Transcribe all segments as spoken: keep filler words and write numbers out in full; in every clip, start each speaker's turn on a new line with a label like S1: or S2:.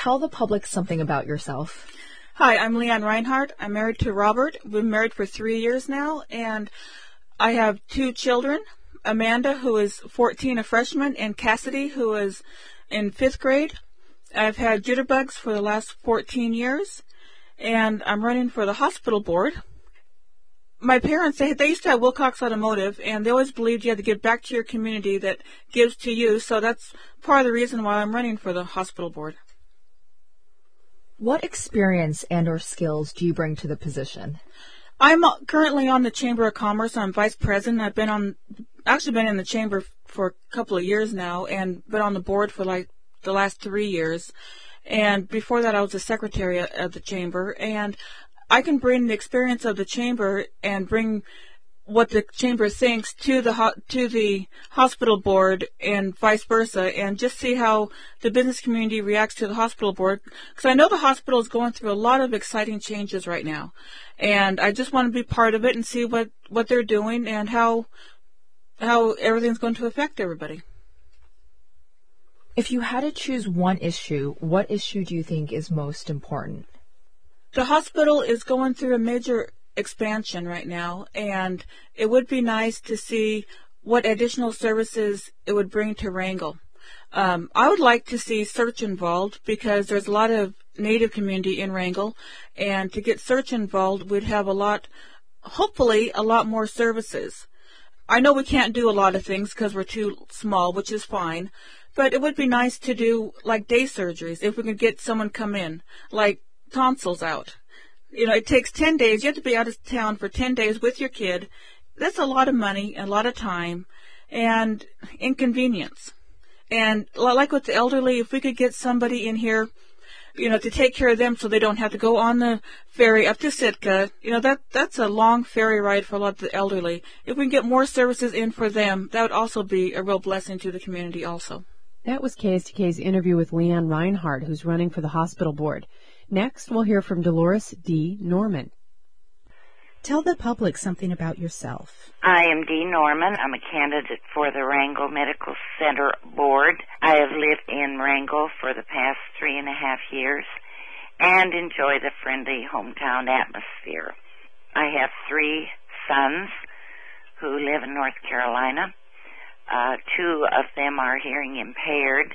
S1: tell the public something about yourself.
S2: Hi, I'm Leanne Reinhardt. I'm married to Robert. We've been married for three years now, and I have two children, Amanda, who is fourteen, a freshman, and Cassidy, who is in fifth grade. I've had jitterbugs for the last fourteen years, and I'm running for the hospital board. My parents, they, they used to have Wilcox Automotive, and they always believed you had to give back to your community that gives to you, so that's part of the reason why I'm running for the hospital board.
S1: What experience and or skills do you bring to the position?
S2: I'm currently on the Chamber of Commerce. I'm vice president. I've been on, actually been in the chamber for a couple of years now, and been on the board for like the last three years. And before that, I was the secretary of the chamber, and I can bring the experience of the chamber and bring what the chamber thinks to the ho- to the hospital board and vice versa, and just see how the business community reacts to the hospital board. Because I know the hospital is going through a lot of exciting changes right now, and I just want to be part of it and see what, what they're doing and how how everything's going to affect everybody.
S1: If you had to choose one issue, what issue do you think is most important?
S2: The hospital is going through a major expansion right now, and it would be nice to see what additional services it would bring to Wrangell. Um, I would like to see search involved because there's a lot of Native community in Wrangell, and to get search involved, we'd have a lot, hopefully, a lot more services. I know we can't do a lot of things because we're too small, which is fine, but it would be nice to do like day surgeries if we could get someone come in, like tonsils out. You know, it takes ten days. You have to be out of town for ten days with your kid. That's a lot of money, a lot of time, and inconvenience. And like with the elderly, if we could get somebody in here, you know, to take care of them so they don't have to go on the ferry up to Sitka, you know, that that's a long ferry ride for a lot of the elderly. If we can get more services in for them, that would also be a real blessing to the community also.
S3: That was K S T K's interview with Leanne Reinhardt, who's running for the hospital board. Next, we'll hear from Dolores D. Norman.
S4: Tell the public something about yourself.
S5: I am Dee Norman. I'm a candidate for the Wrangell Medical Center Board. I have lived in Wrangell for the past three and a half years and enjoy the friendly hometown atmosphere. I have three sons who live in North Carolina. Uh, two of them are hearing impaired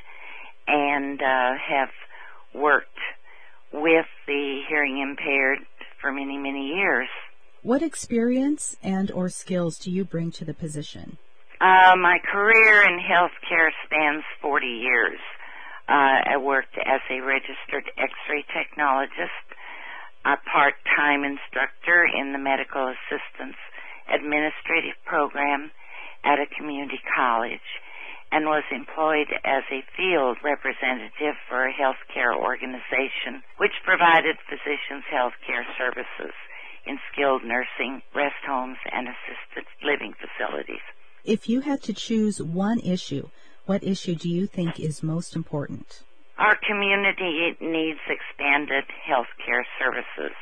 S5: and uh, have worked with the hearing impaired for many, many years.
S4: What experience and or skills do you bring to the position?
S5: Uh, my career in healthcare spans forty years. Uh, I worked as a registered X-ray technologist, a part-time instructor in the medical assistance administrative program at a community college, and was employed as a field representative for a healthcare organization which provided physicians' healthcare services in skilled nursing, rest homes, and assisted living facilities.
S4: If you had to choose one issue, what issue do you think is most important?
S5: Our community needs expanded healthcare services.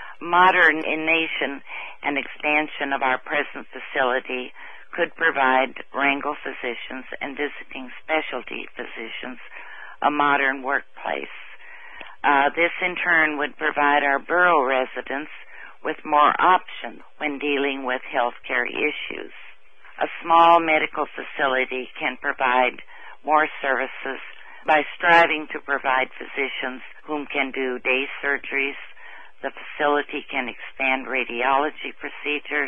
S5: Modernization and expansion of our present facility could provide Wrangell physicians and visiting specialty physicians a modern workplace. Uh, this in turn would provide our borough residents with more options when dealing with healthcare issues. A small medical facility can provide more services by striving to provide physicians whom can do day surgeries. The facility can expand radiology procedures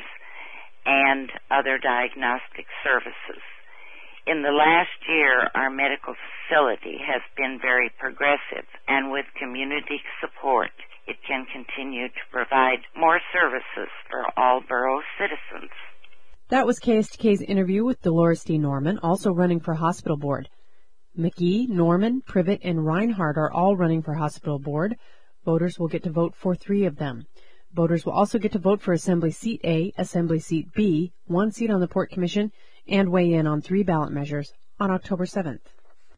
S5: and other diagnostic services. In the last year, our medical facility has been very progressive, and with community support, it can continue to provide more services for all borough citizens.
S3: That was K S T K's interview with Dolores D. Norman, also running for hospital board. McGee, Norman, Privet, and Reinhardt are all running for hospital board. Voters will get to vote for three of them. Voters will also get to vote for Assembly Seat A, Assembly Seat B, one seat on the Port Commission, and weigh in on three ballot measures on October seventh.